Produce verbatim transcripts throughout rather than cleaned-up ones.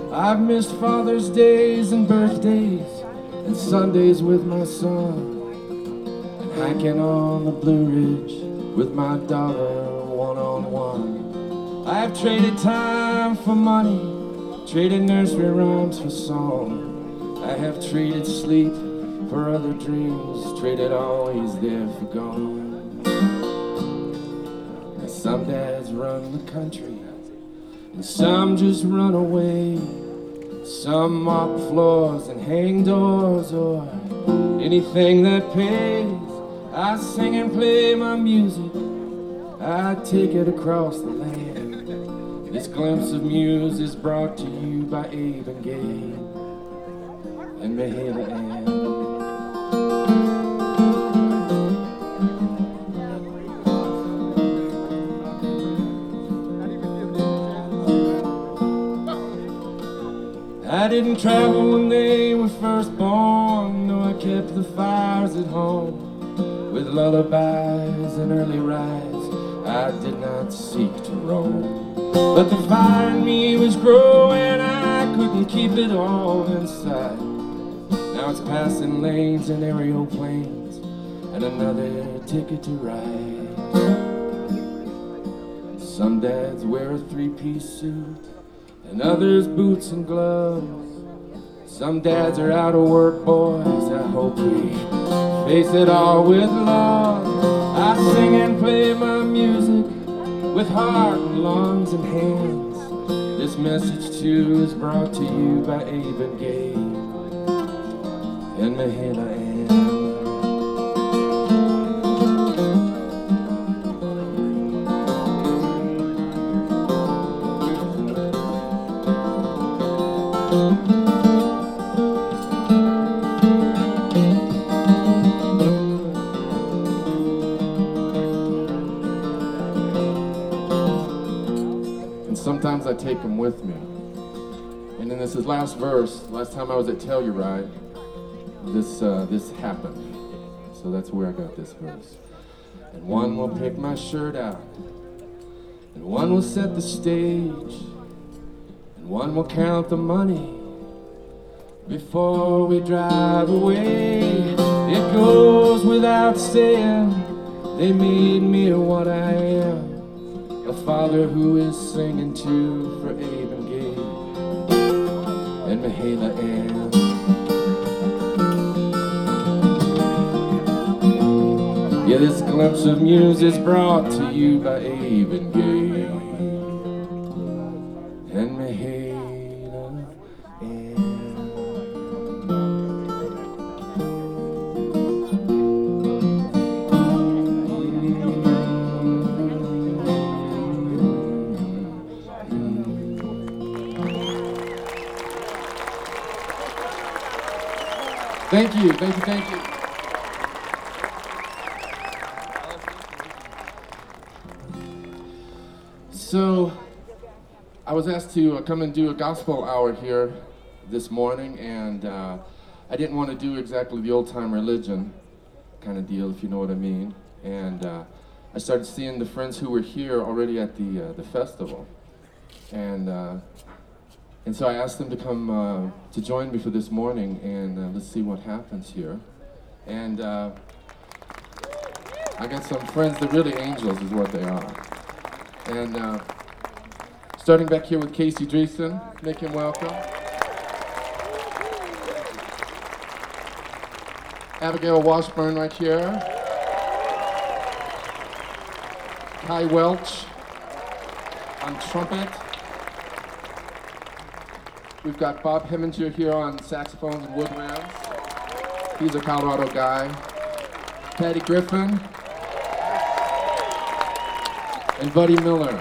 I've missed Father's Days and birthdays and Sundays with my son, and hiking on the Blue Ridge with my daughter one-on-one. I have traded time for money, traded nursery rhymes for song. I have traded sleep for other dreams, traded always there for gone. And some dads run the country, and some just run away. Some mop floors and hang doors, or anything that pays. I sing and play my music, I take it across the land. This glimpse of muse is brought to you by Abe and Gabe and Mahela Ann. I didn't travel when they were first born, no, I kept the fires at home. With lullabies and early rides, I did not seek to roam. But the fire in me was growing, I couldn't keep it all inside. Now it's passing lanes and aerial planes, and another ticket to ride. Some dads wear a three-piece suit, and others boots and gloves. Some dads are out of work, boys, I hope we face it all with love. I sing and play my music with heart and lungs and hands. This message too is brought to you by Abe and Gabe and Mahela Ann. Sometimes I take them with me. And then this is last verse. Last time I was at Telluride, this uh, this happened. So that's where I got this verse. And one will pick my shirt out, and one will set the stage, and one will count the money before we drive away. It goes without saying, they made me what I am. A father who is singing too for Abe and Gabe and Mahela Ann. Yeah, this glimpse of muse is brought to you by Abe and Gabe and Mahela Ann. Thank you, thank you, thank you. So, I was asked to come and do a gospel hour here this morning, and uh, I didn't want to do exactly the old-time religion kind of deal, if you know what I mean. And uh, I started seeing the friends who were here already at the uh, the festival, and. Uh, And so I asked them to come uh, to join me for this morning, and uh, let's see what happens here. And uh, I got some friends, they're really angels is what they are. And uh, starting back here with Casey Dreesen, make him welcome. Abigail Washburn right here. Kai Welch on trumpet. We've got Bob Heminger here on saxophones and woodwinds. He's a Colorado guy. Patty Griffin. And Buddy Miller.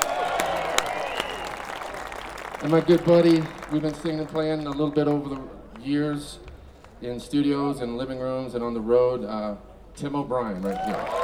And my good buddy, we've been singing and playing a little bit over the years in studios and living rooms and on the road, uh, Tim O'Brien right here.